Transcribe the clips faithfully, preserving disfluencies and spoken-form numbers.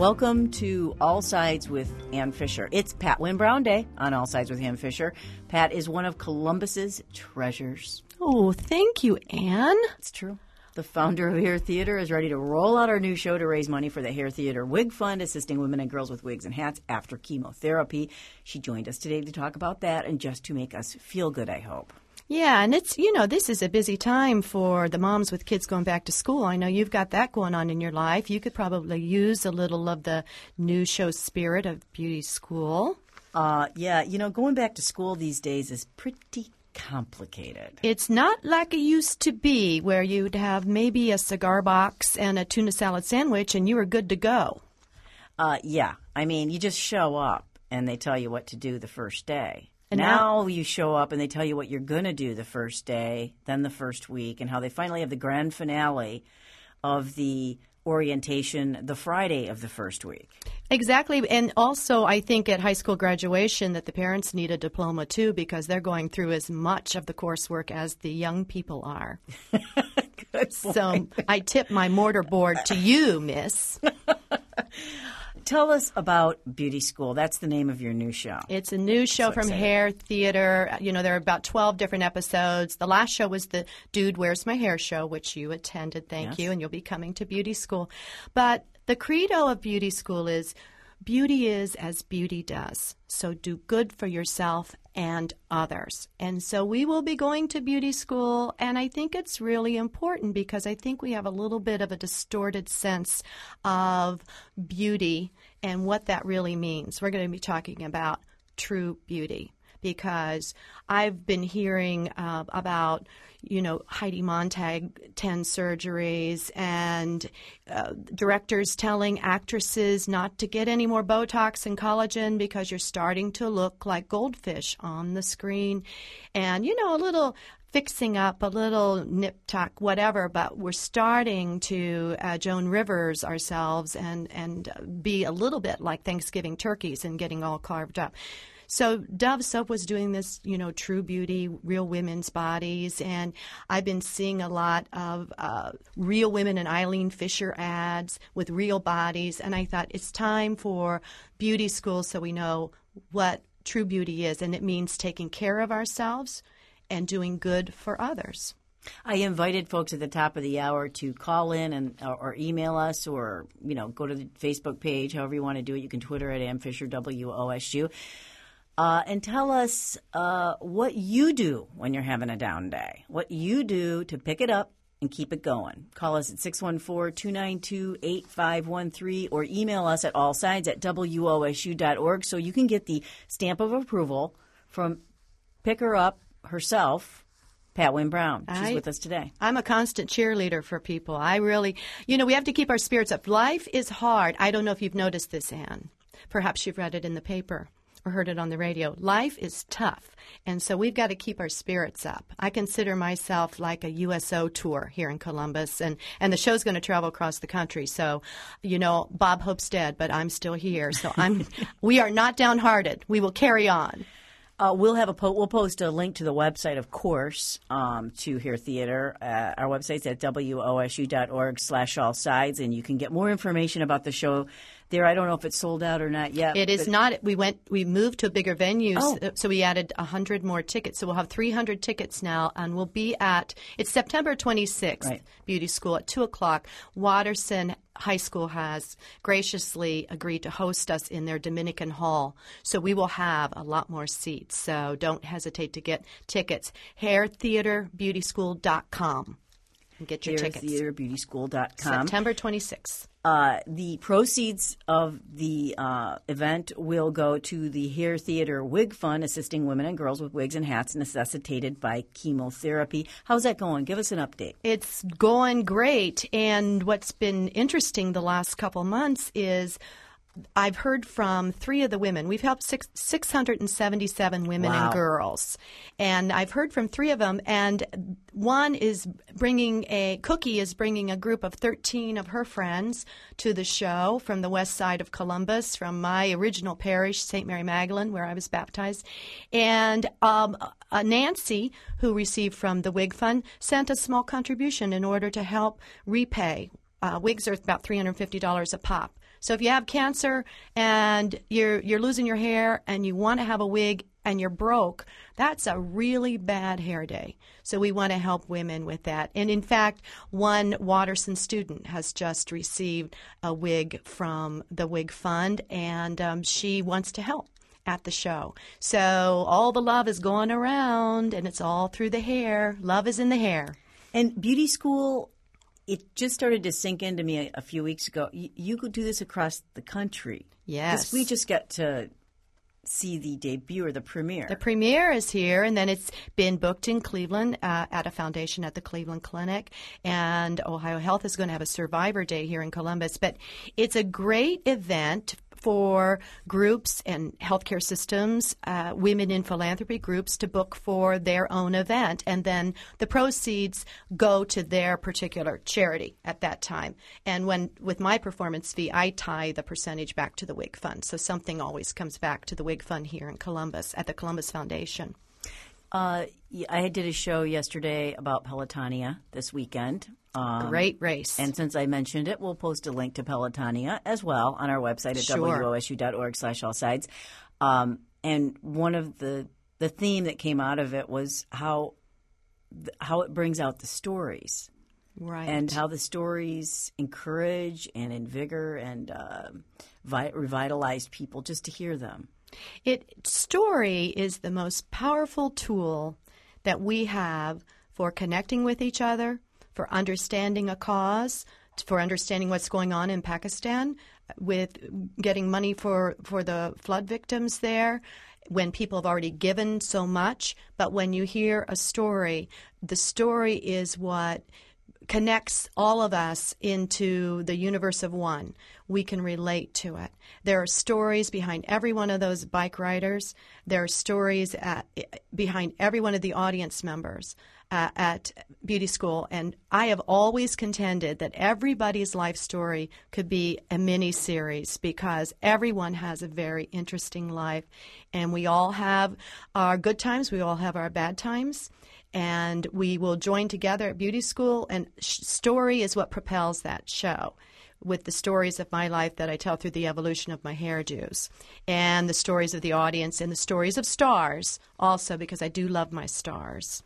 Welcome to All Sides with Ann Fisher. It's Pat Wynne Brown Day on All Sides with Ann Fisher. Pat is one of Columbus's treasures. Oh, thank you, Ann. It's true. The founder of Hair Theater is ready to roll out our new show to raise money for the Hair Theater Wig Fund, assisting women and girls with wigs and hats after chemotherapy. She joined us today to talk about that and just to make us feel good, I hope. Yeah, and it's, you know, this is a busy time for the moms with kids going back to school. I know you've got that going on in your life. You could probably use a little of the new show spirit of beauty school. Uh, yeah, you know, going back to school these days is pretty complicated. It's not like it used to be where you'd have maybe a cigar box and a tuna salad sandwich and you were good to go. Uh, yeah, I mean, you just show up and they tell you what to do the first day. And now, now you show up and they tell you what you're going to do the first day, then the first week, and how they finally have the grand finale of the orientation the Friday of the first week. Exactly. And also, I think at high school graduation that the parents need a diploma, too, because they're going through as much of the coursework as the young people are. Good so point. I tip my mortar board to you, miss. Tell us about Beauty School. That's the name of your new show. It's a new show So from excited. Hair Theater. You know, there are about twelve different episodes. The last show was the Dude, Where's My Hair show, which you attended. Thank Yes. you. And you'll be coming to Beauty School. But the credo of Beauty School is beauty is as beauty does. So do good for yourself and others. And so we will be going to Beauty School, and I think it's really important because I think we have a little bit of a distorted sense of beauty and what that really means. We're going to be talking about true beauty because I've been hearing uh, about, you know, Heidi Montag, ten surgeries, and uh, directors telling actresses not to get any more Botox and collagen because you're starting to look like goldfish on the screen. And, you know, a little fixing up, a little nip-tuck, whatever, but we're starting to uh, Joan Rivers ourselves and, and be a little bit like Thanksgiving turkeys and getting all carved up. So Dove Soap was doing this, you know, true beauty, real women's bodies, and I've been seeing a lot of uh, Real Women and Eileen Fisher ads with real bodies, and I thought it's time for Beauty School so we know what true beauty is, and it means taking care of ourselves and doing good for others. I invited folks at the top of the hour to call in and or, or email us or, you know, go to the Facebook page, however you want to do it. You can Twitter at Ann Fisher, W O S U. Uh, and tell us uh, what you do when you're having a down day, what you do to pick it up and keep it going. Call us at six one four, two nine two, eight five one three or email us at allsides at W O S U dot org so you can get the stamp of approval from Pick Her Up herself, Pat Wynne Brown. She's I, with us today. I'm a constant cheerleader for people. I really, you know, we have to keep our spirits up. Life is hard. I don't know if you've noticed this, Ann. Perhaps you've read it in the paper or heard it on the radio. Life is tough, and so we've got to keep our spirits up. I consider myself like a U S O tour here in Columbus, and, and the show's going to travel across the country. So, you know, Bob Hope's dead, but I'm still here. So I'm. we are not downhearted. We will carry on. Uh, we'll have a po- we'll post a link to the website, of course, um, to Hair Theater. Uh, our website's at W O S U dot org slash all sides, and you can get more information about the show there. I don't know if it's sold out or not yet. It is not. We went. We moved to a bigger venue, Oh. so, so we added a hundred more tickets. So we'll have three hundred tickets now, and we'll be at. It's September twenty-sixth. Right. Beauty School at two o'clock. Watterson High School has graciously agreed to host us in their Dominican Hall, so we will have a lot more seats. So don't hesitate to get tickets. hair theater beauty school dot com and get your hair tickets. theater beauty school dot com. September twenty-sixth. Uh, the proceeds of the uh, event will go to the Hair Theater Wig Fund, assisting women and girls with wigs and hats necessitated by chemotherapy. How's that going? Give us an update. It's going great. And what's been interesting the last couple months is I've heard from three of the women. We've helped six, six hundred seventy-seven women Wow. and girls. And I've heard from three of them. And one is bringing a, Cookie is bringing a group of thirteen of her friends to the show from the west side of Columbus, from my original parish, Saint Mary Magdalene, where I was baptized. And um, uh, Nancy, who received from the Wig Fund, sent a small contribution in order to help repay. Uh, wigs are about three hundred fifty dollars a pop. So if you have cancer and you're you're losing your hair and you want to have a wig and you're broke, that's a really bad hair day. So we want to help women with that. And in fact, one Watterson student has just received a wig from the Wig Fund, and um, she wants to help at the show. So all the love is going around, and it's all through the hair. Love is in the hair. And beauty school, it just started to sink into me a, a few weeks ago. You, you could do this across the country. Yes. 'Cause we just got to see the debut or the premiere. The premiere is here, and then it's been booked in Cleveland uh, at a foundation at the Cleveland Clinic, and Ohio Health is going to have a Survivor Day here in Columbus. But it's a great event for groups and healthcare systems, uh, women in philanthropy groups to book for their own event. And then the proceeds go to their particular charity at that time. And when with my performance fee, I tie the percentage back to the Wig Fund. So something always comes back to the Wig Fund here in Columbus at the Columbus Foundation. Uh, I did a show yesterday about Pelotonia this weekend. Um, Great race. And since I mentioned it, we'll post a link to Pelotonia as well on our website at Sure. W O S U dot org slash all sides. Um, and one of the the theme that came out of it was how how it brings out the stories. Right. And how the stories encourage and invigor and uh, vi- revitalize people just to hear them. It story is the most powerful tool that we have for connecting with each other, for understanding a cause, for understanding what's going on in Pakistan, with getting money for, for the flood victims there, when people have already given so much. But when you hear a story, the story is what connects all of us into the universe of one. We can relate to it. There are stories behind every one of those bike riders. There are stories at, behind every one of the audience members uh, at beauty school. And I have always contended that everybody's life story could be a mini series because everyone has a very interesting life. And we all have our good times. We all have our bad times. And we will join together at beauty school, and sh- story is what propels that show, with the stories of my life that I tell through the evolution of my hairdos, and the stories of the audience, and the stories of stars also, because I do love my stars.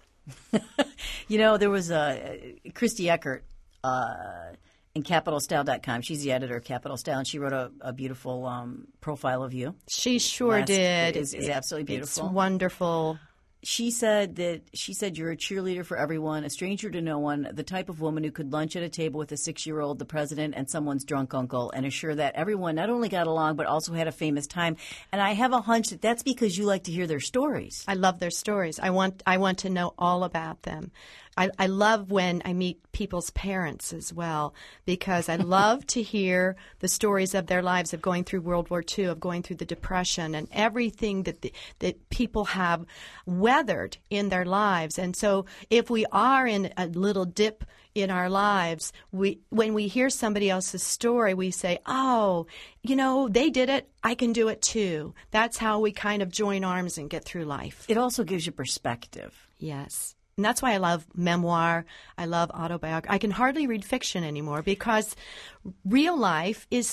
You know, there was a uh, Christy Eckert uh, in capital style dot com. She's the editor of Capital Style, and she wrote a, a beautiful um, profile of you. She sure Last, did. It is, is absolutely beautiful. It's wonderful. She said that she said you're a cheerleader for everyone, a stranger to no one, the type of woman who could lunch at a table with a six-year-old, the president, and someone's drunk uncle, and assure that everyone not only got along but also had a famous time. And I have a hunch that that's because you like to hear their stories. I love their stories. I want I want to know all about them. I, I love when I meet people's parents as well, because I love to hear the stories of their lives, of going through World War Two, of going through the Depression, and everything that the, that people have weathered in their lives. And so if we are in a little dip in our lives, we when we hear somebody else's story, we say, oh, you know, they did it, I can do it too. That's how we kind of join arms and get through life. It also gives you perspective. Yes. And that's why I love memoir. I love autobiography. I can hardly read fiction anymore because real life is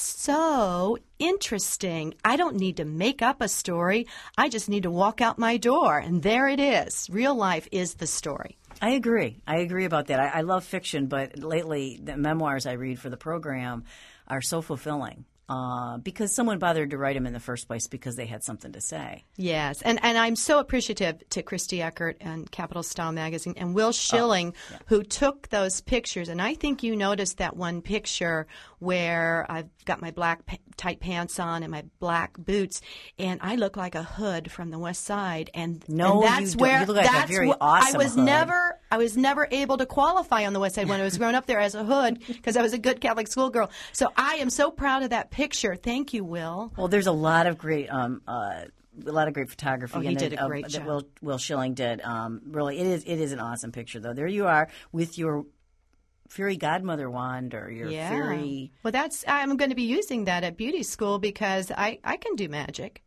so interesting. I don't need to make up a story. I just need to walk out my door, and there it is. Real life is the story. I agree. I agree about that. I, I love fiction, but lately the memoirs I read for the program are so fulfilling. Uh, because someone bothered to write them in the first place because they had something to say. Yes, and, and I'm so appreciative to Christy Eckert and Capital Style Magazine and Will Schilling, oh, yeah. who took those pictures. And I think you noticed that one picture where I've got my black pa- tight pants on and my black boots, and I look like a hood from the West Side. And no, and that's you where don't. You look like that's a very wh- awesome I was hood. never. I was never able to qualify on the West Side when I was growing up there as a hood because I was a good Catholic schoolgirl. So I am so proud of that picture. Thank you, Will. Well, there's a lot of great, um, uh, a lot of great photography. Oh, he in did it, a great uh, job. That Will, Will Schilling did. Um, really, it is it is an awesome picture, though. There you are with your fairy godmother wand or your yeah. fairy. Well, that's I'm going to be using that at beauty school because I, I can do magic.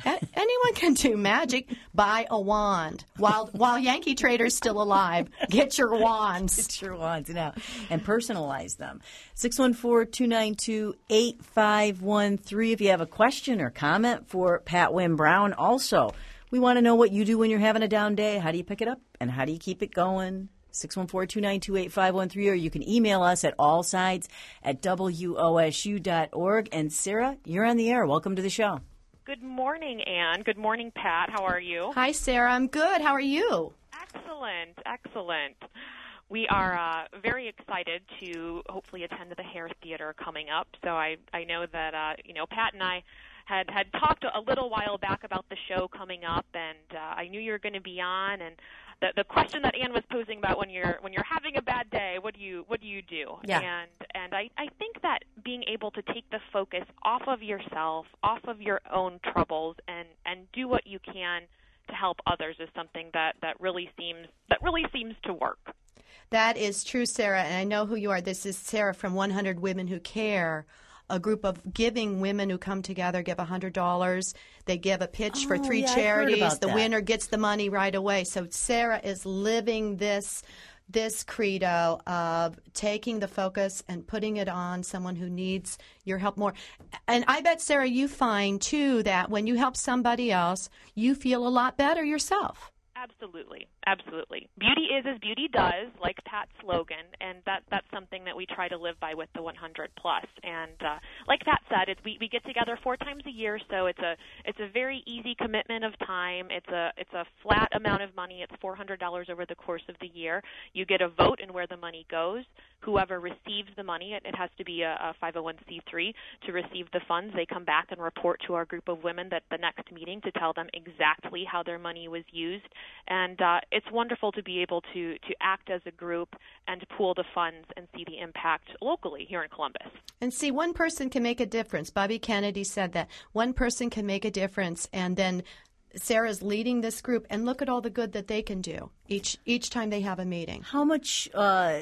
A- anyone can do magic. Buy a wand. While while Yankee Trader's still alive, get your wands. Get your wands now and personalize them. six one four, two nine two, eight five one three if you have a question or comment for Pat Wynne Brown. Also, we want to know what you do when you're having a down day. How do you pick it up and how do you keep it going? six one four, two nine two, eight five one three, or you can email us at allsides at W O S U dot org. And Sarah, you're on the air. Welcome to the show. Good morning, Anne. Good morning, Pat. How are you? Hi, Sarah. I'm good. How are you? Excellent. Excellent. We are uh, very excited to hopefully attend the Hare Theater coming up. So I, I know that, uh, you know, Pat and I had, had talked a little while back about the show coming up, and uh, I knew you were going to be on. And the, the question that Anne was posing about when you're when you're having a bad day, what do you what do you do? Yeah. And and I, I think that being able to take the focus off of yourself, off of your own troubles, and, and do what you can to help others is something that, that really seems that really seems to work. That is true, Sarah, and I know who you are. This is Sarah from one hundred Women Who Care, a group of giving women who come together, give one hundred dollars. They give a pitch Oh, for three yeah, I've heard charities. about The that. winner gets the money right away. So Sarah is living this this credo of taking the focus and putting it on someone who needs your help more. And I bet, Sarah, you find, too, that when you help somebody else, you feel a lot better yourself. Absolutely, absolutely. Beauty is as beauty does, like Pat's slogan, and that that's something that we try to live by with the one hundred plus. And uh, like Pat said, it's, we we get together four times a year, so it's a it's a very easy commitment of time. It's a it's a flat amount of money. It's four hundred dollars over the course of the year. You get a vote in where the money goes. Whoever receives the money, it, it has to be a, a five oh one c three to receive the funds. They come back and report to our group of women at the next meeting to tell them exactly how their money was used. And uh, it's wonderful to be able to, to act as a group and pool the funds and see the impact locally here in Columbus. And see, one person can make a difference. Bobby Kennedy said that one person can make a difference, and then Sarah's leading this group, and look at all the good that they can do each each time they have a meeting. How much uh,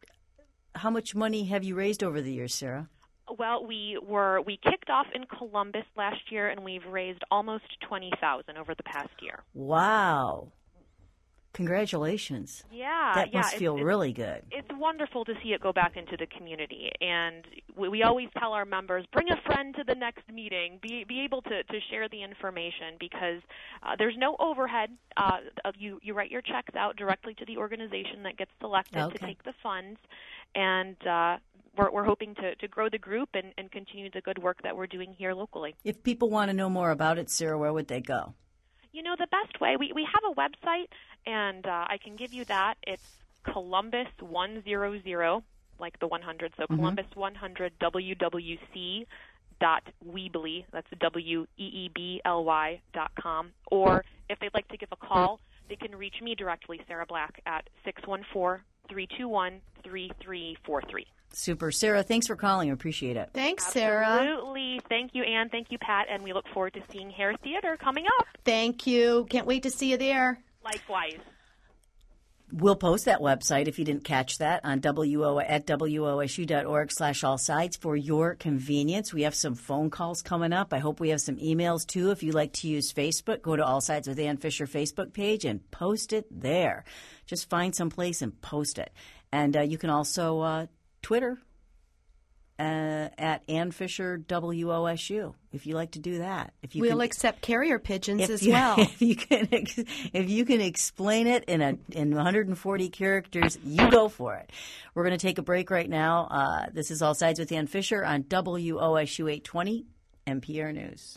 how much money have you raised over the years, Sarah? Well, we were we kicked off in Columbus last year, and we've raised almost twenty thousand dollars over the past year. Wow. Congratulations. Yeah. That yeah, must it's, feel it's, really good. It's wonderful to see it go back into the community. And we, we always tell our members, bring a friend to the next meeting, be, be able to, to share the information, because uh, there's no overhead. Uh, you, you write your checks out directly to the organization that gets selected Okay. to take the funds. And uh, we're, we're hoping to, to grow the group and, and continue the good work that we're doing here locally. If people want to know more about it, Sarah, where would they go? You know, the best way, we, we have a website, and uh, I can give you that. It's Columbus one hundred, like the one hundred, so mm-hmm. Columbus one hundred W W C dot Weebly, that's W E E B L Y dot com. Or if they'd like to give a call, they can reach me directly, Sarah Black, at six one four, three two one, three three four three. Super. Sarah, thanks for calling. I appreciate it. Thanks, Sarah. Absolutely. Thank you, Anne. Thank you, Pat. And we look forward to seeing Hare Theater coming up. Thank you. Can't wait to see you there. Likewise. We'll post that website if you didn't catch that on W O at W O S U dot org slash all sides for your convenience. We have some phone calls coming up. I hope we have some emails too. If you like to use Facebook, go to All Sides with Ann Fisher Facebook page and post it there. Just find some place and post it. And uh, you can also uh, Twitter uh, at Ann Fisher W O S U if you like to do that. If you we'll can, accept carrier pigeons as you, well. If you can, if you can explain it in a in one hundred forty characters, you go for it. We're going to take a break right now. Uh, this is All Sides with Ann Fisher on W O S U eight twenty N P R News.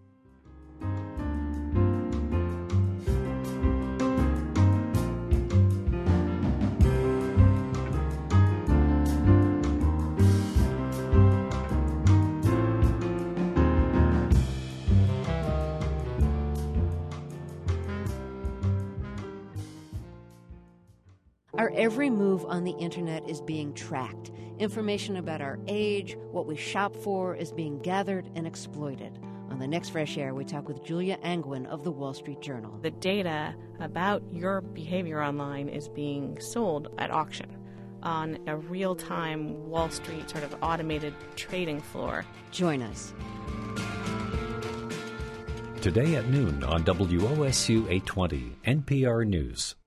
Our every move on the internet is being tracked. Information about our age, what we shop for, is being gathered and exploited. On the next Fresh Air, we talk with Julia Angwin of the Wall Street Journal. The data about your behavior online is being sold at auction on a real-time Wall Street sort of automated trading floor. Join us. Today at noon on W O S U eight twenty, N P R News.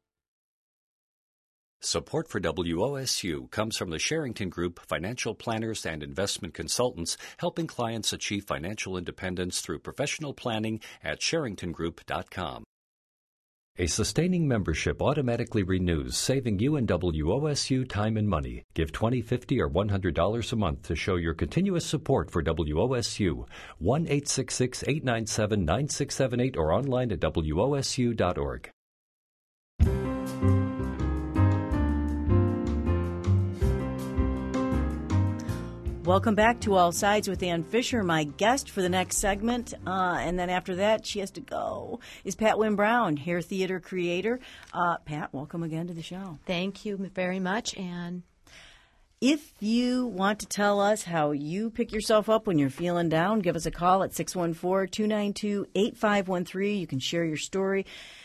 Support for W O S U comes from the Sherrington Group, financial planners and investment consultants, helping clients achieve financial independence through professional planning at sherrington group dot com. A sustaining membership automatically renews, saving you and W O S U time and money. Give twenty dollars, fifty dollars, or one hundred dollars a month to show your continuous support for W O S U. one eight six six, eight nine seven, nine six seven eight or online at W O S U dot org. Welcome back to All Sides with Ann Fisher, my guest for the next segment. Uh, and then after that, she has to go, is Pat Wynne Brown, hair theater creator. Uh, Pat, welcome again to the show. Thank you very much, Ann. If you want to tell us how you pick yourself up when you're feeling down, give us a call at six one four, two nine two, eight five one three. You can share your story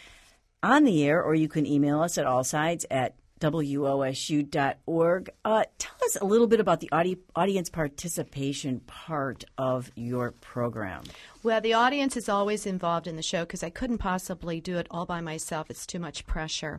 on the air, or you can email us at allsides at W O S U dot org. Uh, tell us a little bit about the audi- audience participation part of your program. Well, the audience is always involved in the show because I couldn't possibly do it all by myself. It's too much pressure.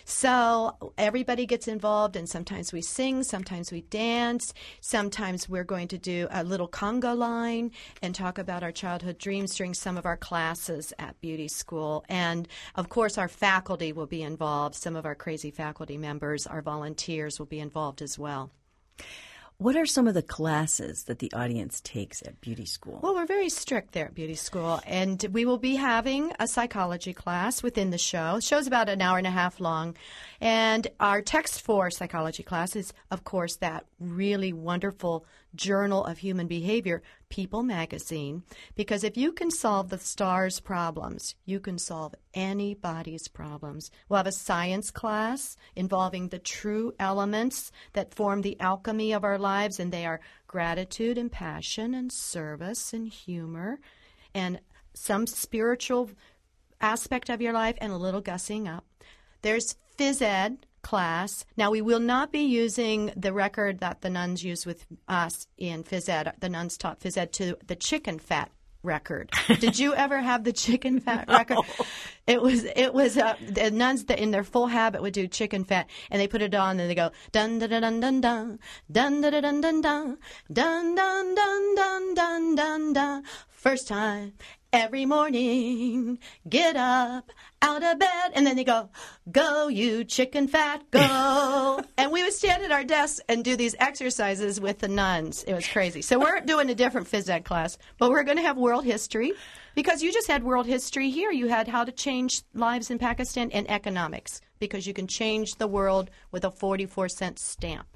So everybody gets involved, and sometimes we sing, sometimes we dance, sometimes we're going to do a little conga line and talk about our childhood dreams during some of our classes at beauty school. And, of course, our faculty will be involved. Some of our crazy faculty members, our volunteers, will be involved as well. What are some of the classes that the audience takes at beauty school? Well, we're very strict there at beauty school, and we will be having a psychology class within the show. The show's about an hour and a half long, and our text for psychology class is, of course, that really wonderful Journal of Human Behavior, People magazine, because if you can solve the stars' problems, you can solve anybody's problems. We'll have a science class involving the true elements that form the alchemy of our lives, and they are gratitude and passion and service and humor and some spiritual aspect of your life and a little gussing up. There's phys ed class. Now, we will not be using the record that the nuns use with us in phys ed. The nuns taught phys ed to the chicken fat record. Did you ever have the chicken fat No. record? It was it was uh, the nuns that in their full habit would do chicken fat, and they put it on and they go dun dun dun dun dun dun dun dun dun dun dun dun dun dun dun dun dun. First time every morning, get up out of bed, and then they go, go you chicken fat, go. And we would stand at our desks and do these exercises with the nuns. It was crazy. So we're doing a different phys ed class, but we're going to have world history, because you just had world history here. You had how to change lives in Pakistan and economics, because you can change the world with a forty-four cent stamp.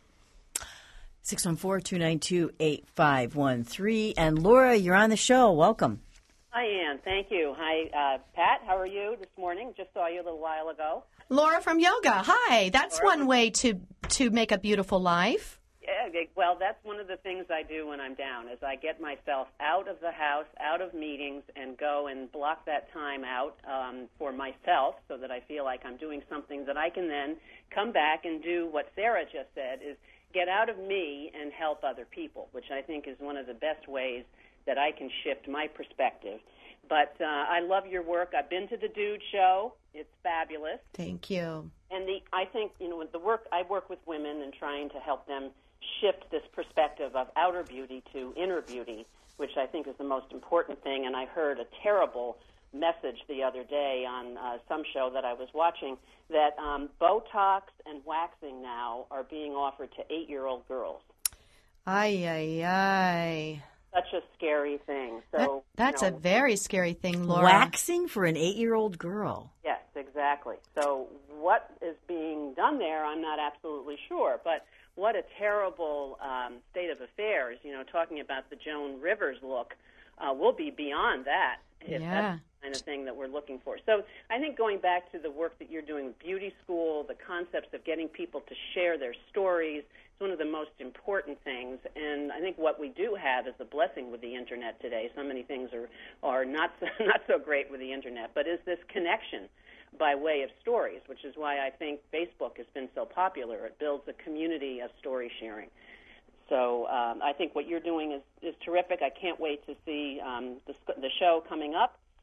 six one four, two nine two, eight five one three. And Laura, you're on the show. Welcome. Hi, Ann. Thank you. Hi, uh, Pat. How are you this morning? Just saw you a little while ago. Laura from yoga. Hi. That's Laura. One way to to make a beautiful life. Yeah, well, that's one of the things I do when I'm down, is I get myself out of the house, out of meetings, and go and block that time out um, for myself so that I feel like I'm doing something that I can then come back and do what Sarah just said, is get out of me and help other people, which I think is one of the best ways that I can shift my perspective. But uh, I love your work. I've been to the Dude Show. It's fabulous. Thank you. And the I think, you know, with the work, I work with women and trying to help them shift this perspective of outer beauty to inner beauty, which I think is the most important thing. And I heard a terrible message the other day on uh, some show that I was watching that um, Botox and waxing now are being offered to eight-year-old girls. Ay, ay, ay. Such a scary thing. So that, that's you know, a very scary thing, Laura. Waxing for an eight-year-old girl. Yes, exactly. So what is being done there, I'm not absolutely sure. But what a terrible um, state of affairs, you know, talking about the Joan Rivers look. Uh, we'll be beyond that if yeah. that's the kind of thing that we're looking for. So I think going back to the work that you're doing with Beauty School, the concepts of getting people to share their stories, it's one of the most important things. And I think what we do have is a blessing with the Internet today. So many things are, are not, so, not so great with the Internet, but is this connection by way of stories, which is why I think Facebook has been so popular. It builds a community of story sharing. So um, I think what you're doing is, is terrific. I can't wait to see um, the, the show coming up.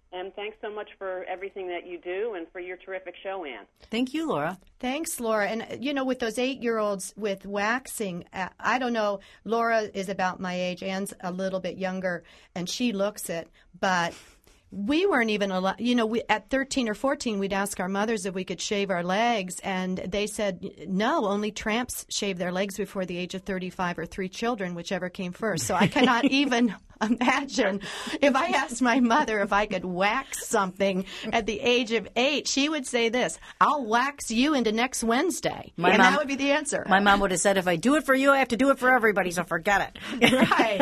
And thanks so much for everything that you do and for your terrific show, Ann. Thank you, Laura. Thanks, Laura. And, you know, with those eight-year-olds with waxing, uh, I don't know, Laura is about my age. Ann's a little bit younger, and she looks it. But we weren't even allowed, you know, we, at thirteen or fourteen, we'd ask our mothers if we could shave our legs, and they said, no, only tramps shave their legs before the age of thirty-five or three children, whichever came first. So I cannot even imagine if I asked my mother if I could wax something at the age of eight, she would say this, I'll wax you into next Wednesday. My and mom, that would be the answer. My mom would have said, if I do it for you, I have to do it for everybody, so forget it. Right.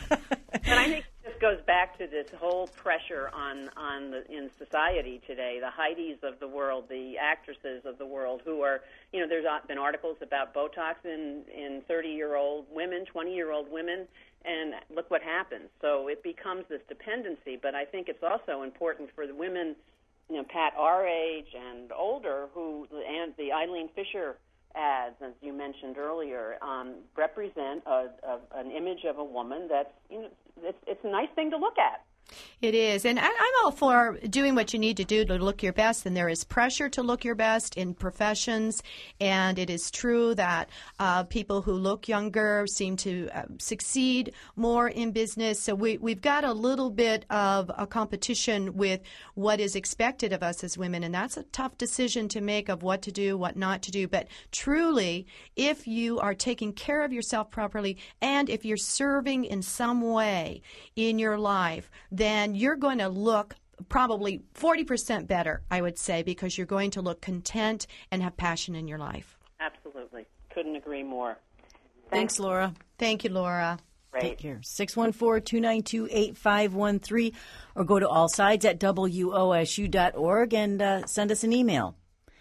And I think this goes back to this whole pressure on, on the, in society today, the Heidis of the world, the actresses of the world who are, you know, there's been articles about Botox in, in thirty-year-old women, twenty-year-old women, and look what happens. So it becomes this dependency, but I think it's also important for the women, you know, Pat, our age and older, who, and the Eileen Fisher ads, as you mentioned earlier, um, represent a, a, an image of a woman that's, you know, it's, it's a nice thing to look at. It is. And I, I'm all for doing what you need to do to look your best. And there is pressure to look your best in professions. And it is true that uh, people who look younger seem to uh, succeed more in business. So we, we've got a little bit of a competition with what is expected of us as women. And that's a tough decision to make of what to do, what not to do. But truly, if you are taking care of yourself properly and if you're serving in some way in your life, then you're going to look probably forty percent better, I would say, because you're going to look content and have passion in your life. Absolutely. Couldn't agree more. Thanks, Thanks Laura. Thank you, Laura. Great. Take care. six one four, two nine two, eight five one three or go to allsides at W O S U dot org and uh, send us an email.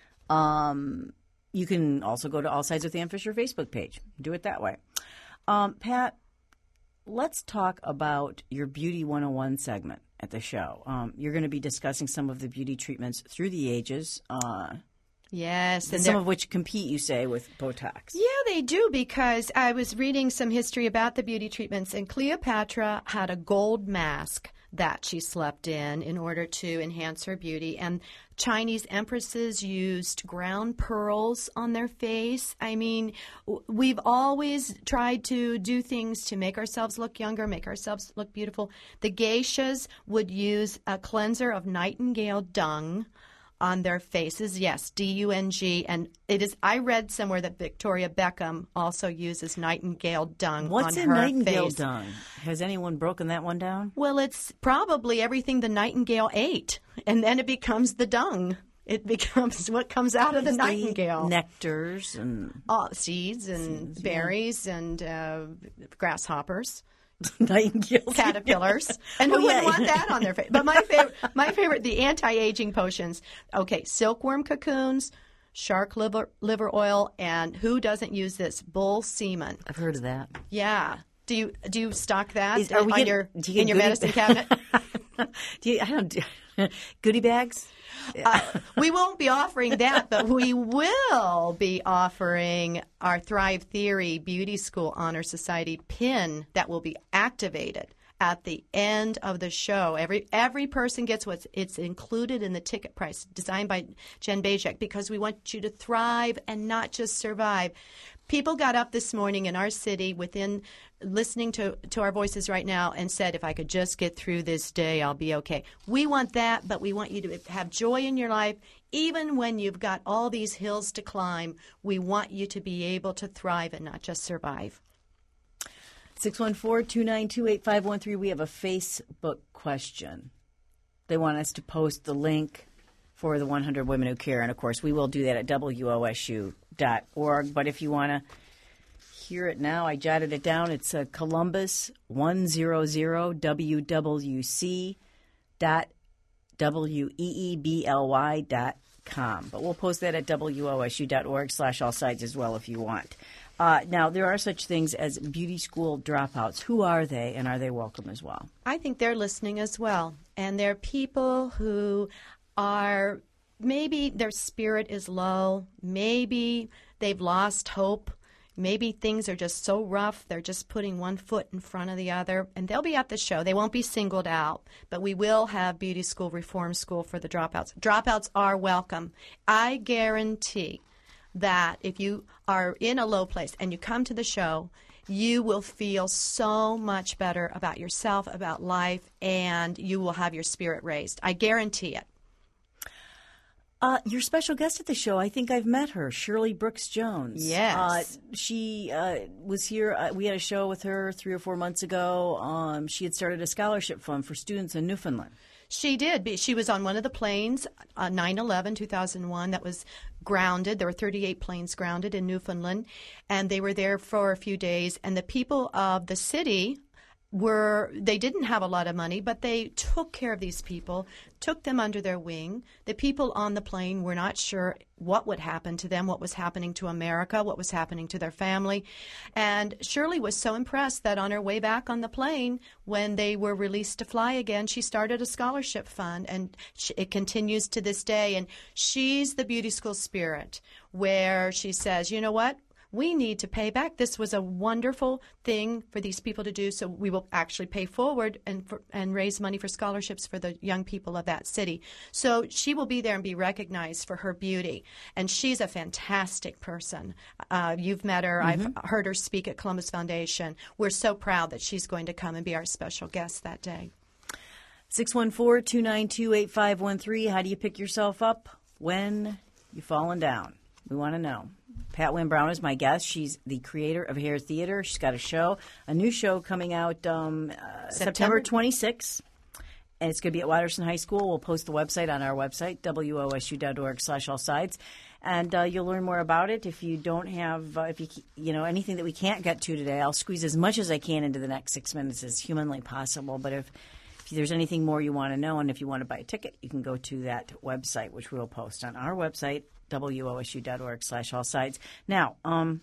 Um, you can also go to All Sides with Ann Fisher Facebook page. Do it that way. Um, Pat, let's talk about your Beauty one oh one segment at the show. Um, you're going to be discussing some of the beauty treatments through the ages. Uh, yes. And some of which compete, you say, with Botox. Yeah, they do, because I was reading some history about the beauty treatments, and Cleopatra had a gold mask that she slept in in order to enhance her beauty. And Chinese empresses used ground pearls on their face. I mean, we've always tried to do things to make ourselves look younger, make ourselves look beautiful. The geishas would use a cleanser of nightingale dung on their faces. Yes, D U N G. And it is. I read somewhere that Victoria Beckham also uses nightingale dung What's on in her nightingale face. dung? Has anyone broken that one down? Well, it's probably everything the nightingale ate, and then it becomes the dung. It becomes what comes out of the nightingale. Nectars and oh, seeds and seeds, berries yeah. and uh, grasshoppers. Nightingales, caterpillars, and who oh, wouldn't yeah. want that on their face? But my favorite, my favorite, the anti-aging potions. Okay, silkworm cocoons, shark liver, liver oil, and who doesn't use this? Bull semen. I've heard of that. Yeah. Do you do you stock that Is, on get, your you in your medicine cabinet? do you, I don't do goodie bags. Uh, we won't be offering that, but we will be offering our Thrive Theory Beauty School Honor Society pin that will be activated at the end of the show. Every every person gets what's it's included in the ticket price, designed by Jen Bajek, because we want you to thrive and not just survive. People got up this morning in our city within listening to, to our voices right now and said, if I could just get through this day, I'll be okay. We want that, but we want you to have joy in your life. Even when you've got all these hills to climb, we want you to be able to thrive and not just survive. six one four, two nine two, eight five one three. We have a Facebook question. They want us to post the link for the one hundred Women Who Care. And, of course, we will do that at W O S U dot org. But if you want to hear it now, I jotted it down. It's uh, Columbus one hundred W W C dot W E E B L Y dot com. But we'll post that at W O S U dot org slash all sides as well if you want. Uh, now, there are such things as beauty school dropouts. Who are they, and are they welcome as well? I think they're listening as well. And they're people who are maybe their spirit is low, maybe they've lost hope maybe things are just so rough, they're just putting one foot in front of the other, and they'll be at the show. They won't be singled out, but we will have beauty school, reform school for the dropouts. Dropouts are welcome. I guarantee that if you are in a low place and you come to the show, you will feel so much better about yourself, about life, and you will have your spirit raised. I guarantee it. Uh, your special guest at the show, I think I've met her, Shirley Brooks Jones. Yes. Uh, she uh, was here. Uh, we had a show with her three or four months ago. Um, she had started a scholarship fund for students in Newfoundland. She did. She was on one of the planes, uh, nine eleven, two thousand one, that was grounded. There were thirty-eight planes grounded in Newfoundland, and they were there for a few days. And the people of the city were, they didn't have a lot of money, but they took care of these people, took them under their wing. The people on the plane were not sure what would happen to them, what was happening to America, what was happening to their family. And Shirley was so impressed that on her way back on the plane, when they were released to fly again, she started a scholarship fund, and it continues to this day. And she's the beauty school spirit, where she says, you know what? We need to pay back. This was a wonderful thing for these people to do, so we will actually pay forward and for, and raise money for scholarships for the young people of that city. So she will be there and be recognized for her beauty, and she's a fantastic person. Uh, you've met her. Mm-hmm. I've heard her speak at Columbus Foundation. We're so proud that she's going to come and be our special guest that day. six one four, two nine two, eight five one three. How do you pick yourself up when you've fallen down? We want to know. Pat Wynne Brown is my guest. She's the creator of Hair Theater. She's got a show, a new show coming out um, uh, September twenty-sixth. And it's going to be at Watterson High School. We'll post the website on our website, W O S U dot org slash all sides. And uh, you'll learn more about it. If you don't have, uh, if you you know, anything that we can't get to today, I'll squeeze as much as I can into the next six minutes as humanly possible. But if, if there's anything more you want to know, and if you want to buy a ticket, you can go to that website, which we'll post on our website, W O S U dot org slash all sides. Now, um,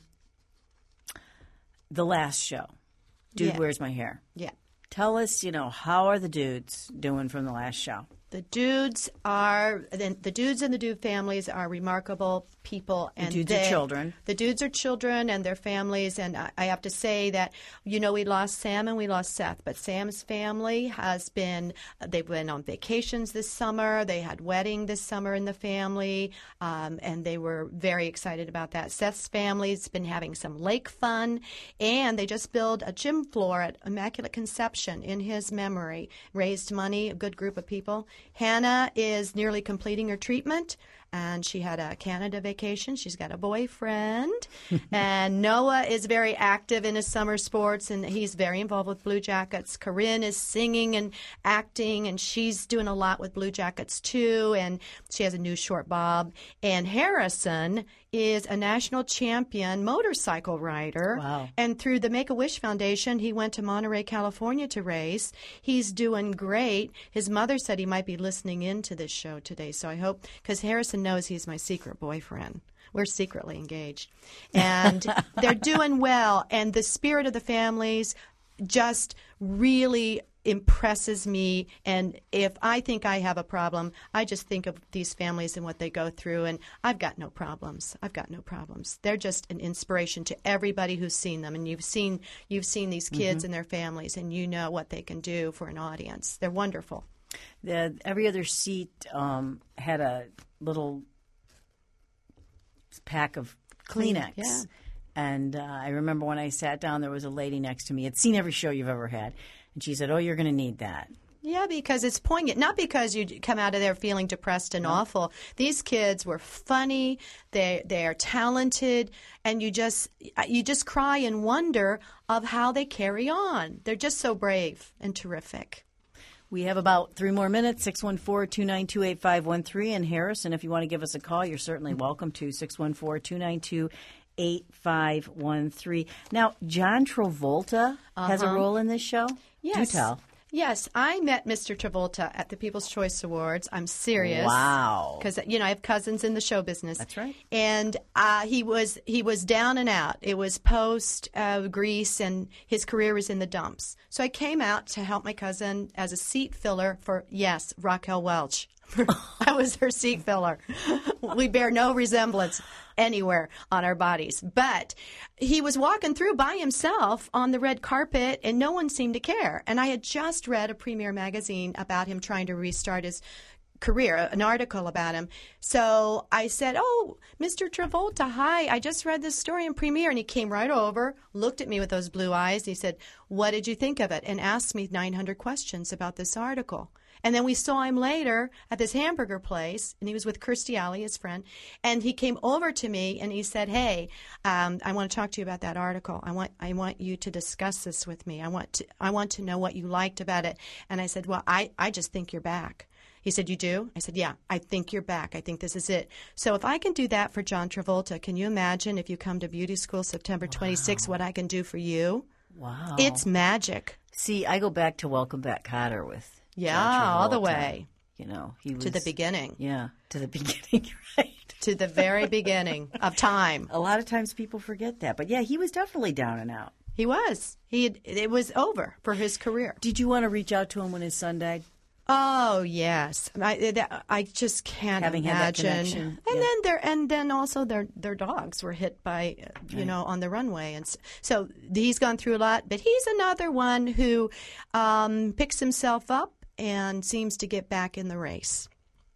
the last show, Dude, yeah. Where's My Hair? Yeah. Tell us, you know, how are the dudes doing from the last show? The dudes are the, the dudes and the dude families are remarkable people, and the dudes they, are children. The dudes are children and their families, and I, I have to say that, you know, we lost Sam and we lost Seth, but Sam's family has been, they've been on vacations this summer. They had wedding this summer in the family, um, and they were very excited about that. Seth's family's been having some lake fun, and they just built a gym floor at Immaculate Conception in his memory, raised money, a good group of people. Hannah is nearly completing her treatment, and she had a Canada vacation. She's got a boyfriend. And Noah is very active in his summer sports, and he's very involved with Blue Jackets. Corinne is singing and acting, and she's doing a lot with Blue Jackets too, and she has a new short bob. And Harrison is a national champion motorcycle rider. Wow. And through the Make-A-Wish Foundation, he went to Monterey, California to race. He's doing great. His mother said he might be listening in to this show today, so I hope, because Harrison knows he's my secret boyfriend. We're secretly engaged. And they're doing well, and the spirit of the families just really impresses me. And if I think I have a problem, I just think of these families and what they go through, and I've got no problems. I've got no problems. They're just an inspiration to everybody who's seen them, and you've seen you've seen these kids mm-hmm. and their families, and you know what they can do for an audience. They're wonderful. The, every other seat um, had a little pack of Kleenex. Yeah. And uh, I remember when I sat down, there was a lady next to me. Had seen every show you've ever had. And she said, oh, you're going to need that. Yeah, because it's poignant. Not because you come out of there feeling depressed and no. awful. These kids were funny. They they are talented, and you just you just cry and wonder of how they carry on. They're just so brave and terrific. We have about three more minutes, six one four, two nine two, eight five one three. And Harrison, if you want to give us a call, you're certainly welcome to six one four, two nine two, eight five one three. Now, John Travolta uh-huh. has a role in this show? Yes. Do tell. Yes, I met Mister Travolta at the People's Choice Awards. I'm serious. Wow. Because, you know, I have cousins in the show business. That's right. And uh, he was he was down and out. It was post uh, Grease, and his career was in the dumps. So I came out to help my cousin as a seat filler for, yes, Raquel Welch. I was her seat filler. We bear no resemblance anywhere on our bodies. But he was walking through by himself on the red carpet, and no one seemed to care. And I had just read a Premier magazine about him trying to restart his career, an article about him. So I said, "Oh, Mister Travolta, hi, I just read this story in Premier." And he came right over, looked at me with those blue eyes. He said, "What did you think of it?" and asked me nine hundred questions about this article. And then we saw him later at this hamburger place, and he was with Kirstie Alley, his friend, and he came over to me and he said, "Hey, um, I want to talk to you about that article. I want I want you to discuss this with me. I want to I want to know what you liked about it." And I said, "Well, I, I just think you're back." He said, "You do?" I said, "Yeah, I think you're back. I think this is it." So if I can do that for John Travolta, can you imagine if you come to beauty school September twenty-sixth, wow. what I can do for you? Wow. It's magic. See, I go back to Welcome Back, Kotter with Yeah, all the way. You know, he was, to the beginning. Yeah, to the beginning, right. To the very beginning of time. A lot of times people forget that. But yeah, he was definitely down and out. He was. He had, it was over for his career. Did you want to reach out to him when his son died? Oh yes, I, that, I just can't Having imagine. Had that connection. And yeah. then their and then also their their dogs were hit by, you right. know, on the runway, and so he's gone through a lot. But he's another one who um, picks himself up and seems to get back in the race.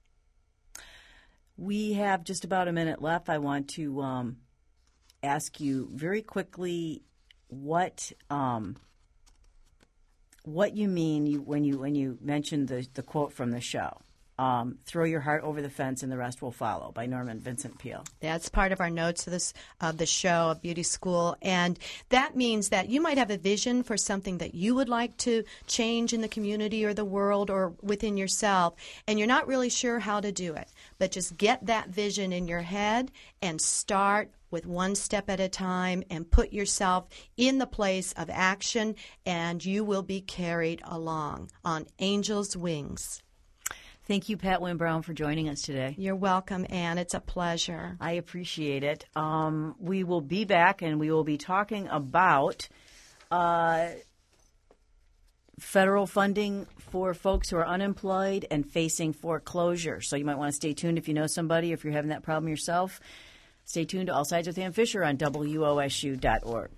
We have just about a minute left. I want to um, ask you very quickly what. Um, What you mean you, when you when you mentioned the, the quote from the show, um, "Throw your heart over the fence and the rest will follow" by Norman Vincent Peale. That's part of our notes of this of the show of Beauty School, and that means that you might have a vision for something that you would like to change in the community or the world or within yourself, and you're not really sure how to do it. But just get that vision in your head and start with one step at a time and put yourself in the place of action, and you will be carried along on angel's wings. Thank you, Pat Wynne Brown, for joining us today. You're welcome, Anne. It's a pleasure. I appreciate it. Um, we will be back, and we will be talking about uh, federal funding for folks who are unemployed and facing foreclosure. So you might want to stay tuned if you know somebody, if you're having that problem yourself. Stay tuned to All Sides with Ann Fisher on W O S U dot org.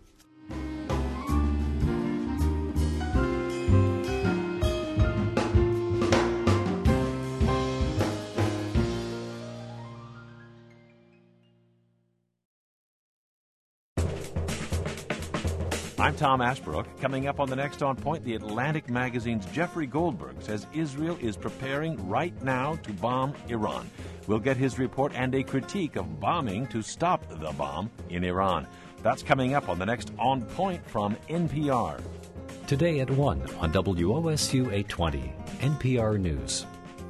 I'm Tom Ashbrook. Coming up on the next On Point, the Atlantic Magazine's Jeffrey Goldberg says Israel is preparing right now to bomb Iran. We'll get his report and a critique of bombing to stop the bomb in Iran. That's coming up on the next On Point from N P R. Today at one on W O S U eight twenty, N P R News.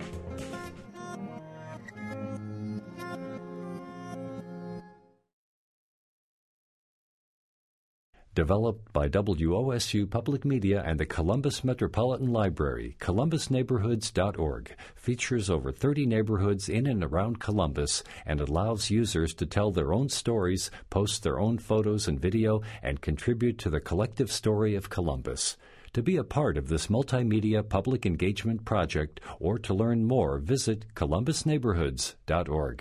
Developed by W O S U Public Media and the Columbus Metropolitan Library, columbus neighborhoods dot org features over thirty neighborhoods in and around Columbus and allows users to tell their own stories, post their own photos and video, and contribute to the collective story of Columbus. To be a part of this multimedia public engagement project or to learn more, visit columbus neighborhoods dot org.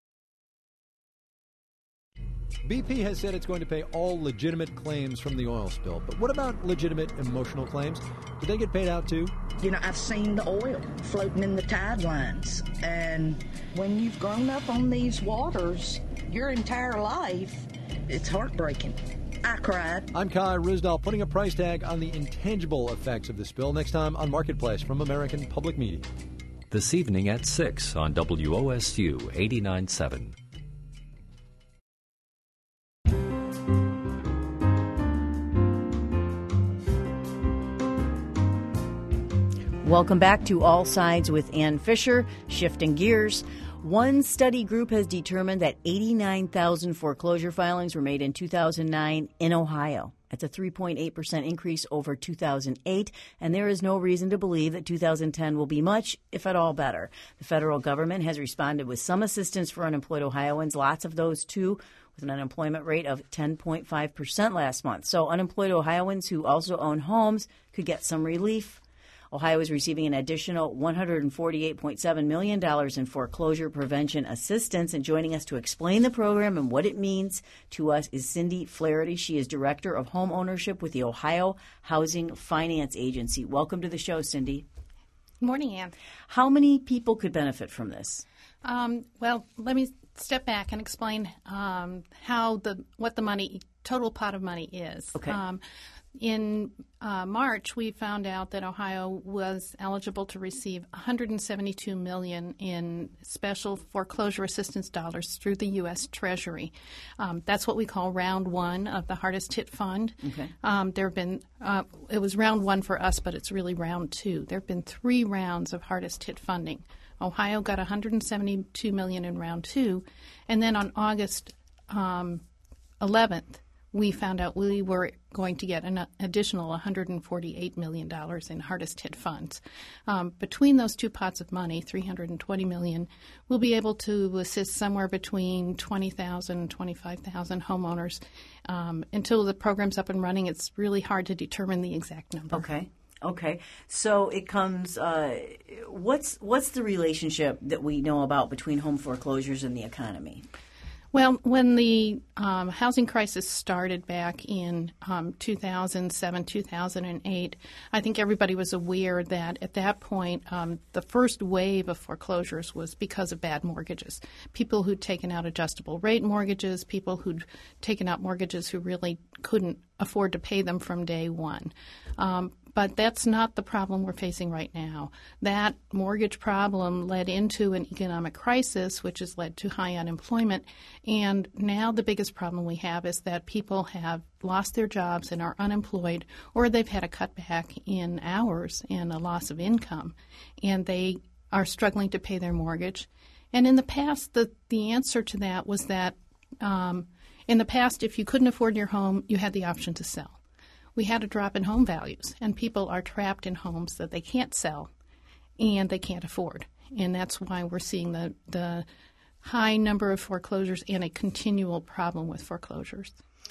B P has said it's going to pay all legitimate claims from the oil spill. But what about legitimate emotional claims? Do they get paid out too? You know, I've seen the oil floating in the tide lines. And when you've grown up on these waters your entire life, it's heartbreaking. I cried. I'm Kai Risdall, putting a price tag on the intangible effects of the spill next time on Marketplace from American Public Media. This evening at six on W O S U eighty-nine point seven. Welcome back to All Sides with Ann Fisher. Shifting gears, one study group has determined that eighty-nine thousand foreclosure filings were made in two thousand nine in Ohio. That's a three point eight percent increase over two thousand eight, and there is no reason to believe that two thousand ten will be much, if at all, better. The federal government has responded with some assistance for unemployed Ohioans, lots of those, too, with an unemployment rate of ten point five percent last month. So unemployed Ohioans who also own homes could get some relief. Ohio is receiving an additional one hundred forty-eight point seven million dollars in foreclosure prevention assistance. And joining us to explain the program and what it means to us is Cindy Flaherty. She is Director of Home Ownership with the Ohio Housing Finance Agency. Welcome to the show, Cindy. Good morning, Ann. How many people could benefit from this? Um, well, let me step back and explain um, how the what the money total pot of money is. Okay. Um, in uh, March, we found out that Ohio was eligible to receive one hundred seventy-two million dollars in special foreclosure assistance dollars through the U S Treasury. Um, that's what we call round one of the Hardest Hit Fund. Okay. Um, there have been uh, it was round one for us, but it's really round two. There have been three rounds of Hardest Hit funding. Ohio got one hundred seventy-two million dollars in round two, and then on August um, eleventh, we found out we were going to get an additional one hundred forty-eight million dollars in hardest hit funds. Um, between those two pots of money, three hundred twenty million dollars, we'll be able to assist somewhere between twenty thousand and twenty-five thousand homeowners. Um, until the program's up and running, it's really hard to determine the exact number. Okay. Okay. So it comes, uh, what's what's the relationship that we know about between home foreclosures and the economy? Well, when the um, housing crisis started back in um, two thousand seven, two thousand eight, I think everybody was aware that at that point um, the first wave of foreclosures was because of bad mortgages. People who'd taken out adjustable rate mortgages, people who'd taken out mortgages who really couldn't afford to pay them from day one. Um, But that's not the problem we're facing right now. That mortgage problem led into an economic crisis, which has led to high unemployment. And now the biggest problem we have is that people have lost their jobs and are unemployed, or they've had a cutback in hours and a loss of income, and they are struggling to pay their mortgage. And in the past, the, the answer to that was that um, in the past, if you couldn't afford your home, you had the option to sell. We had a drop in home values, and people are trapped in homes that they can't sell and they can't afford. And that's why we're seeing the, the high number of foreclosures and a continual problem with foreclosures.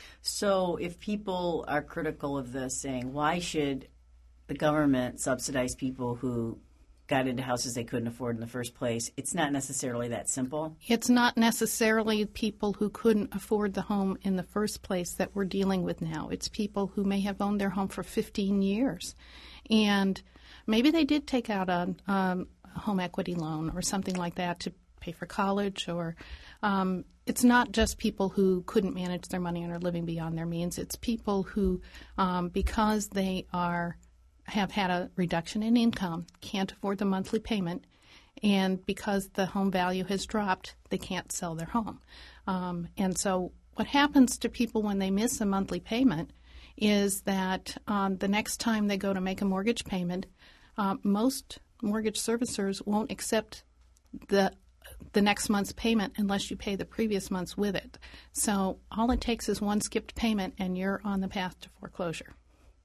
So if people are critical of this, saying, why should the government subsidize people who got into houses they couldn't afford in the first place, it's not necessarily that simple? It's not necessarily people who couldn't afford the home in the first place that we're dealing with now. It's people who may have owned their home for fifteen years. And maybe they did take out a, um, a home equity loan or something like that to pay for college. Or um, it's not just people who couldn't manage their money and are living beyond their means. It's people who, um, because they are have had a reduction in income, can't afford the monthly payment, and because the home value has dropped, they can't sell their home. Um, and so what happens to people when they miss a monthly payment is that um, the next time they go to make a mortgage payment, uh, most mortgage servicers won't accept the the next month's payment unless you pay the previous month's with it. So all it takes is one skipped payment, and you're on the path to foreclosure.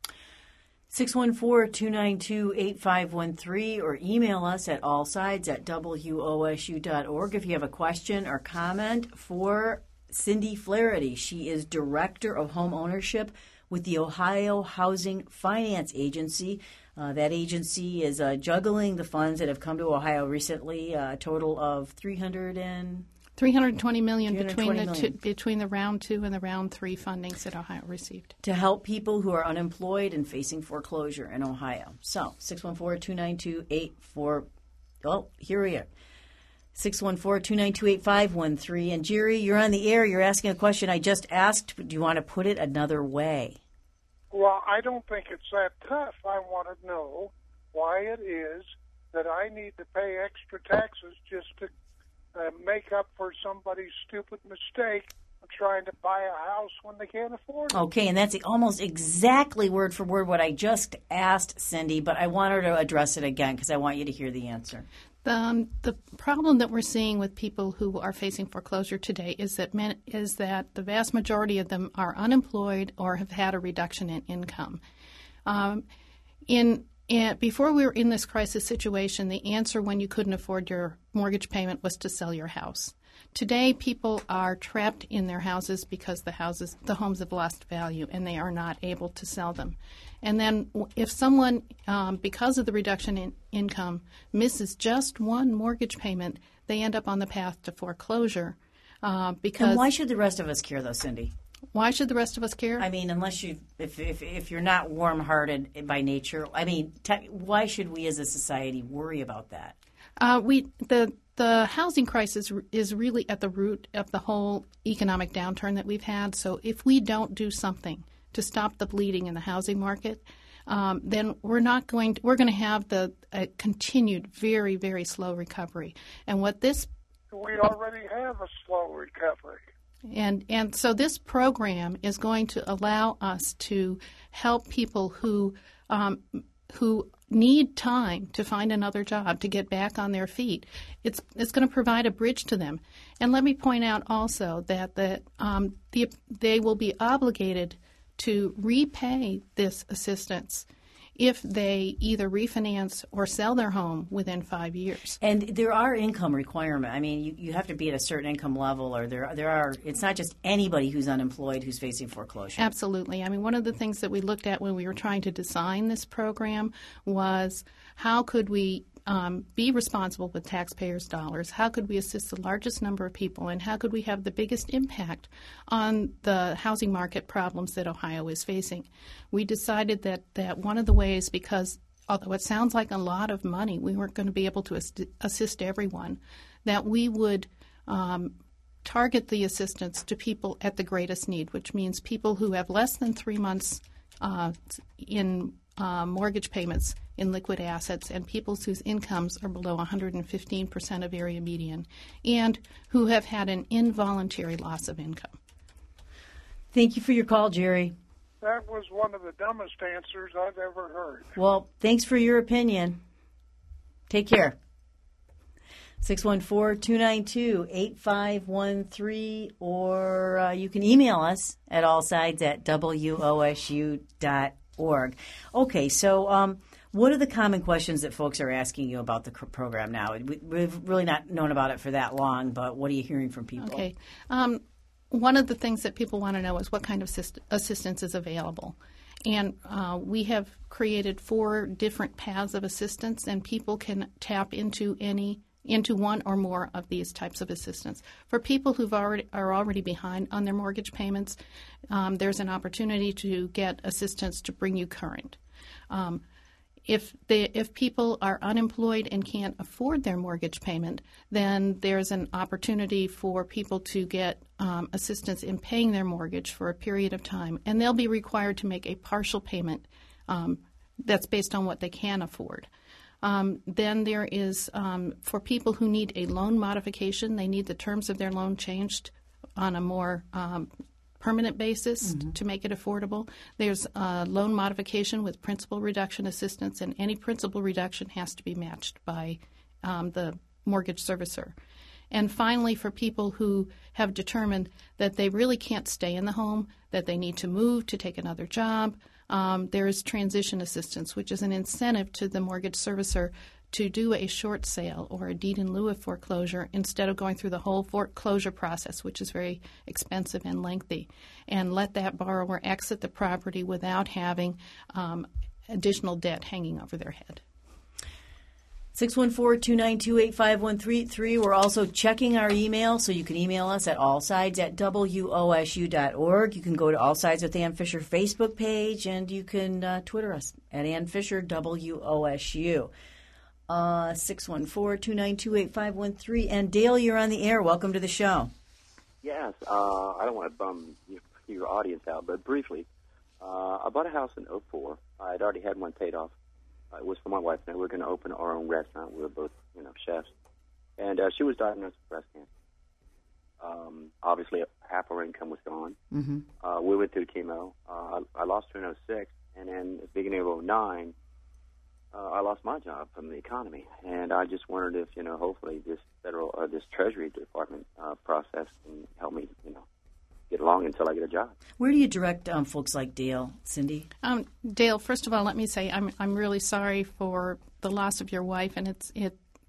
six one four, two nine two, eight five one three or email us at allsides at w o s u dot org if you have a question or comment for Cindy Flaherty. She is Director of Home Ownership with the Ohio Housing Finance Agency. Uh, that agency is uh, juggling the funds that have come to Ohio recently, uh, a total of three hundred and... three hundred twenty million dollars between the million. two, between the round two and the round three fundings that Ohio received to help people who are unemployed and facing foreclosure in Ohio. So six one four, two nine two, eight four Oh, here we are. six one four, two nine two, eight five one three And Jerry, you're on the air. You're asking a question I just asked. Do you want to put it another way? Well, I don't think it's that tough. I want to know why it is that I need to pay extra taxes just to Uh, make up for somebody's stupid mistake of trying to buy a house when they can't afford it. Okay, and that's almost exactly word for word what I just asked Cindy, but I want her to address it again because I want you to hear the answer. Um, the problem that we're seeing with people who are facing foreclosure today is that men, is that the vast majority of them are unemployed or have had a reduction in income. Um, in And before we were in this crisis situation, the answer when you couldn't afford your mortgage payment was to sell your house. Today, people are trapped in their houses because the houses, the homes have lost value, and they are not able to sell them. And then, if someone, um, because of the reduction in income, misses just one mortgage payment, they end up on the path to foreclosure. Uh, because and why should the rest of us care, though, Cindy? Why should the rest of us care? I mean, unless you, if if, if you're not warm-hearted by nature, I mean, te- why should we as a society worry about that? Uh, we the the housing crisis is really at the root of the whole economic downturn that we've had. So if we don't do something to stop the bleeding in the housing market, um, then we're not going to, we're going to have the uh, continued very, very slow recovery. And what this we already have a slow recovery. And and so this program is going to allow us to help people who um, who need time to find another job, to get back on their feet. It's it's going to provide a bridge to them. And let me point out also that the, um, the they will be obligated to repay this assistance if they either refinance or sell their home within five years. And there are income requirements. I mean, you, you have to be at a certain income level, or there there are. It's not just anybody who's unemployed who's facing foreclosure. Absolutely. I mean, one of the things that we looked at when we were trying to design this program was how could we um, be responsible with taxpayers' dollars? How could we assist the largest number of people? And how could we have the biggest impact on the housing market problems that Ohio is facing? We decided that, that one of the ways, because although it sounds like a lot of money, we weren't going to be able to assist, assist everyone, that we would um, target the assistance to people at the greatest need, which means people who have less than three months uh, in uh, mortgage payments in liquid assets, and people whose incomes are below one hundred fifteen percent of area median, and who have had an involuntary loss of income. Thank you for your call, Jerry. That was one of the dumbest answers I've ever heard. Well, thanks for your opinion. Take care. six one four, two nine two, eight five one three, or uh, you can email us at allsides at W O S U dot org. Okay, so um, what are the common questions that folks are asking you about the program now? We, we've really not known about it for that long, but what are you hearing from people? Okay. Um, one of the things that people want to know is what kind of assist- assistance is available. And uh, we have created four different paths of assistance, and people can tap into any into one or more of these types of assistance. For people who already are already behind on their mortgage payments, um, there's an opportunity to get assistance to bring you current. Um, If they, if people are unemployed and can't afford their mortgage payment, then there's an opportunity for people to get um, assistance in paying their mortgage for a period of time, and they'll be required to make a partial payment um, that's based on what they can afford. Um, then there is, um, for people who need a loan modification, they need the terms of their loan changed on a more um, permanent basis mm-hmm. to make it affordable. There's a loan modification with principal reduction assistance, and any principal reduction has to be matched by um, the mortgage servicer. And finally, for people who have determined that they really can't stay in the home, that they need to move to take another job, um, there is transition assistance, which is an incentive to the mortgage servicer to do a short sale or a deed in lieu of foreclosure instead of going through the whole foreclosure process, which is very expensive and lengthy, and let that borrower exit the property without having um, additional debt hanging over their head. six one four, two nine two, eight five one three. We're also checking our email, so you can email us at allsides at W O S U dot org. You can go to All Sides with Ann Fisher Facebook page, and you can uh, Twitter us at Ann Fisher W O S U. Uh, six one four, two nine two, eight five one three. And Dale, you're on the air. Welcome to the show. Yes. Uh, I don't want to bum your, your audience out, but briefly, uh, I bought a house in oh four. I had already had one paid off. Uh, it was for my wife, and we were going to open our own restaurant. We were both, you know, chefs. And uh, she was diagnosed with breast cancer. Um, obviously, half our income was gone. Mm-hmm. Uh, we went through chemo. Uh, I, I lost her in oh six, and then at the beginning of oh nine, Uh, I lost my job from the economy, and I just wondered if, you know, hopefully this federal, uh, this Treasury Department uh, process can help me, you know, get along until I get a job. Where do you direct um, folks like Dale, Cindy? Um, Dale, first of all, let me say I'm I'm really sorry for the loss of your wife, and it's it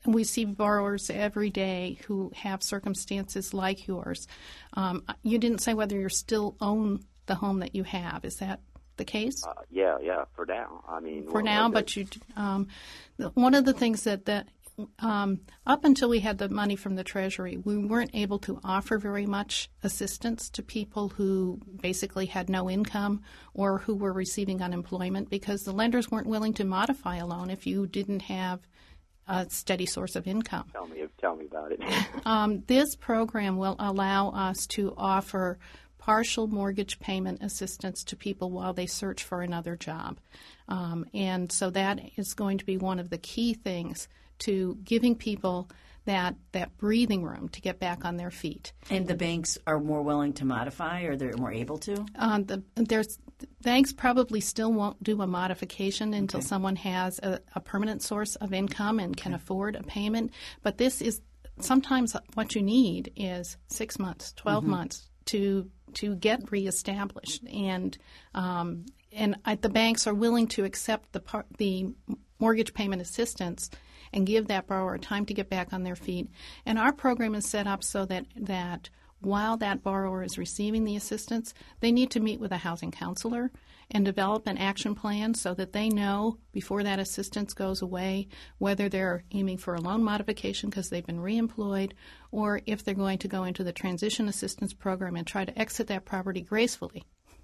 we see borrowers every day who have circumstances like yours. Um, you didn't say whether you still own the home that you have. Is that the case? Uh, yeah, yeah, for now. I mean, For well, now, well, but you, um, the- one of the things that, that um, up until we had the money from the Treasury, we weren't able to offer very much assistance to people who basically had no income or who were receiving unemployment because the lenders weren't willing to modify a loan if you didn't have a steady source of income. Tell me, tell me about it. Um, this program will allow us to offer partial mortgage payment assistance to people while they search for another job. Um, and so that is going to be one of the key things to giving people that, that breathing room to get back on their feet. And the banks are more willing to modify, or they're more able to? Um, the, there's banks probably still won't do a modification until Okay. someone has a, a permanent source of income and can afford a payment. But this is sometimes what you need is six months, twelve Mhm. months to to get reestablished, and um, and I, the banks are willing to accept the par- the mortgage payment assistance and give that borrower time to get back on their feet. And our program is set up so that that while that borrower is receiving the assistance, they need to meet with a housing counselor and develop an action plan so that they know before that assistance goes away whether they're aiming for a loan modification because they've been reemployed or if they're going to go into the transition assistance program and try to exit that property gracefully.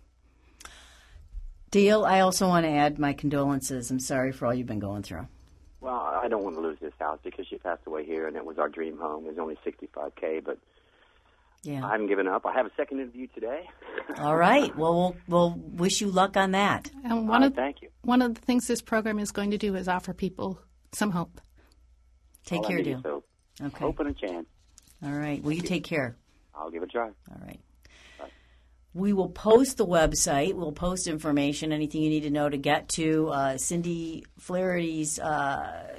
Dale, I also want to add my condolences. I'm sorry for all you've been going through. Well, I don't want to lose this house because she passed away here, and it was our dream home. It was only sixty-five K, but Yeah. I haven't given up. I have a second interview today. All right. Well, we'll we'll wish you luck on that. And one All of right, thank you. one of the things this program is going to do is offer people some hope. Take All I care, need Dale. is hope. Okay. Hope and a chance. All right. Well, you take care. I'll give it a try. All right. We will post the website. We'll post information, anything you need to know to get to uh, Cindy Flaherty's uh,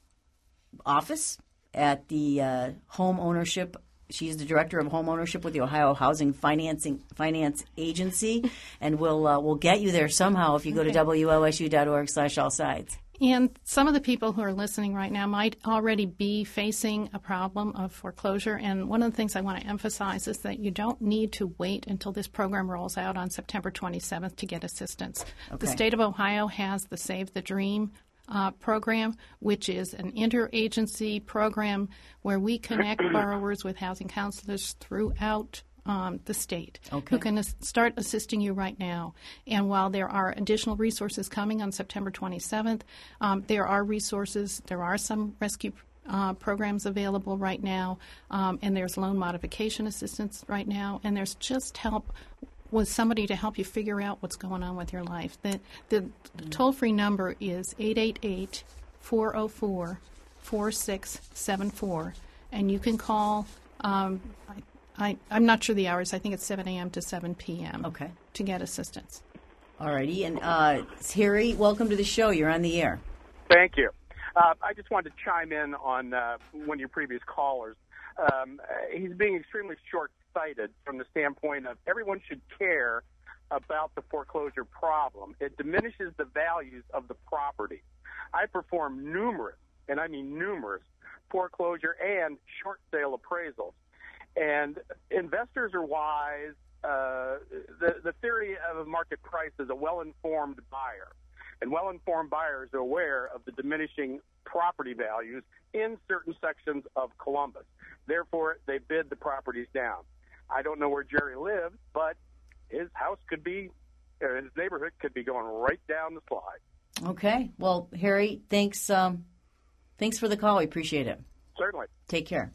office at the uh, home ownership. She's the director of home ownership with the Ohio Housing Financing Finance Agency, and we'll uh, we'll get you there somehow if you go to Okay. W O S U dot org slash all sides. And some of the people who are listening right now might already be facing a problem of foreclosure. And one of the things I want to emphasize is that you don't need to wait until this program rolls out on September twenty-seventh to get assistance. The Okay. state of Ohio has the Save the Dream uh, program, which is an interagency program where we connect borrowers with housing counselors throughout Um, the state Okay. who can as- start assisting you right now. And while there are additional resources coming on September twenty-seventh, um, there are resources, there are some rescue uh, programs available right now, um, and there's loan modification assistance right now, and there's just help with somebody to help you figure out what's going on with your life. The, the toll-free number is eight eight eight, four oh four, four six seven four, and you can call um, I, I, I'm not sure the hours. I think it's seven a.m. to seven p.m. Okay. to get assistance. All righty. And uh, Harry, welcome to the show. You're on the air. Thank you. Uh, I just wanted to chime in on uh, one of your previous callers. Um, he's being extremely short-sighted from the standpoint of everyone should care about the foreclosure problem. It diminishes the values of the property. I perform numerous, and I mean numerous, foreclosure and short sale appraisals. And investors are wise. Uh, the, the theory of a market price is a well-informed buyer. And well-informed buyers are aware of the diminishing property values in certain sections of Columbus. Therefore, they bid the properties down. I don't know where Jerry lives, but his house could be, or his neighborhood could be going right down the slide. Okay. Well, Harry, thanks. Um, thanks for the call. We appreciate it. Certainly. Take care.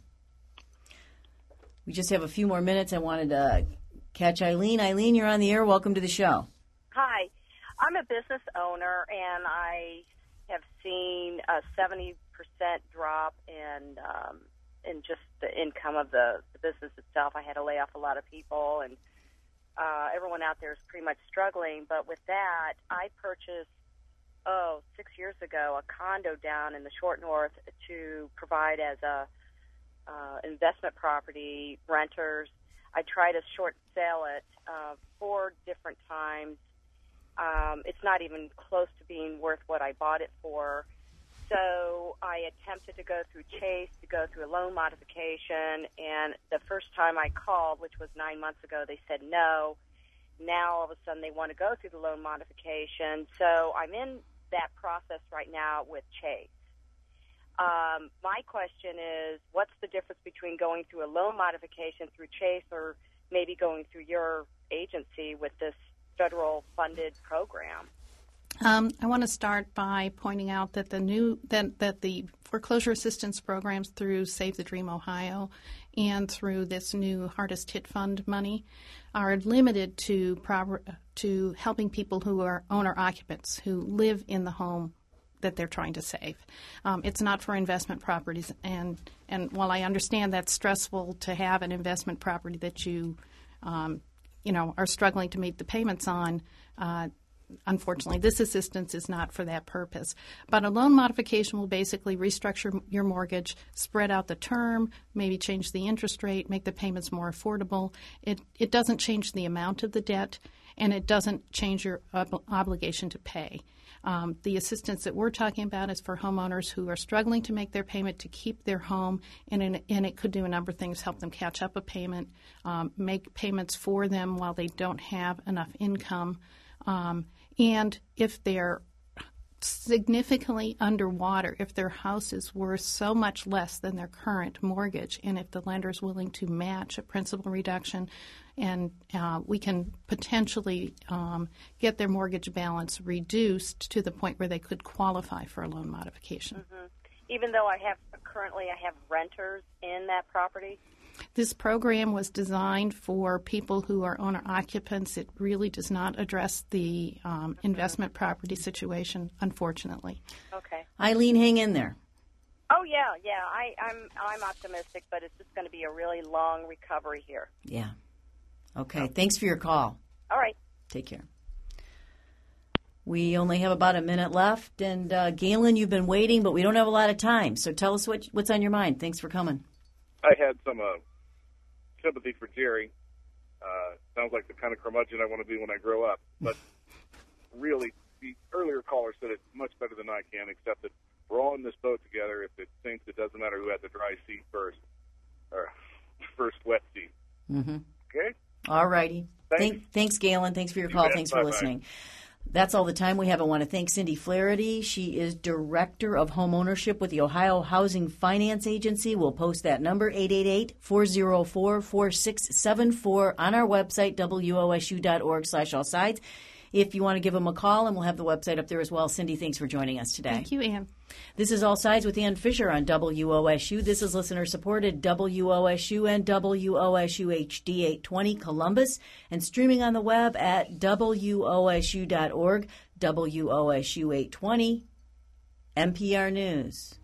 We just have a few more minutes. I wanted to catch Eileen. Eileen, you're on the air. Welcome to the show. Hi. I'm a business owner, and I have seen a seventy percent drop in um, in just the income of the, the business itself. I had to lay off a lot of people, and uh, everyone out there is pretty much struggling. But with that, I purchased, oh, six years ago, a condo down in the Short North to provide as a uh, investment property, renters. I tried to short sell it uh, four different times. Um, it's not even close to being worth what I bought it for. so I attempted to go through Chase to go through a loan modification, and the first time I called, which was nine months ago, they said no. Now all of a sudden they want to go through the loan modification. So I'm in that process right now with Chase. Um, my question is, what's the difference between going through a loan modification through Chase or maybe going through your agency with this federal funded program? Um, I want to start by pointing out that the new that, that the foreclosure assistance programs through Save the Dream Ohio and through this new Hardest Hit Fund money are limited to proper, to helping people who are owner occupants who live in the home that they're trying to save. Um, it's not for investment properties, and and while I understand that's stressful to have an investment property that you um, you know are struggling to meet the payments on. Uh, Unfortunately, this assistance is not for that purpose. But a loan modification will basically restructure your mortgage, spread out the term, maybe change the interest rate, make the payments more affordable. It it doesn't change the amount of the debt, and it doesn't change your ob- obligation to pay. Um, the assistance that we're talking about is for homeowners who are struggling to make their payment to keep their home, and, in, and it could do a number of things, help them catch up a payment, um, make payments for them while they don't have enough income. Um, and if they're significantly underwater, if their house is worth so much less than their current mortgage, and if the lender is willing to match a principal reduction, and uh, we can potentially um, get their mortgage balance reduced to the point where they could qualify for a loan modification. Mm-hmm. Even though I have currently I have renters in that property? This program was designed for people who are owner-occupants. It really does not address the um, investment property situation, unfortunately. Okay. Eileen, hang in there. Oh, yeah, yeah. I, I'm I'm optimistic, but it's just going to be a really long recovery here. Yeah. Okay. Thanks for your call. All right. Take care. We only have about a minute left. And, uh, Galen, you've been waiting, but we don't have a lot of time. So tell us what, what's on your mind. Thanks for coming. I had some uh, sympathy for Jerry. Uh, sounds like the kind of curmudgeon I want to be when I grow up. But really, the earlier caller said it much better than I can, except that we're all in this boat together. If it sinks, it doesn't matter who had the dry seat first, or first wet seat. Mm-hmm. Okay? All righty. Thanks. Thank, thanks, Galen. Thanks for your You call. bet. Thanks Bye-bye. for listening. That's all the time we have. I want to thank Cindy Flaherty. She is Director of Home Ownership with the Ohio Housing Finance Agency. We'll post that number, eight eight eight, four oh four, four six seven four, on our website, W O S U dot org slash all sides. If you want to give them a call, and we'll have the website up there as well. Cindy, thanks for joining us today. Thank you, Ann. This is All Sides with Ann Fisher on W O S U. This is listener-supported W O S U and W O S U H D eight twenty Columbus, and streaming on the web at W O S U dot org, W O S U eight twenty, N P R News.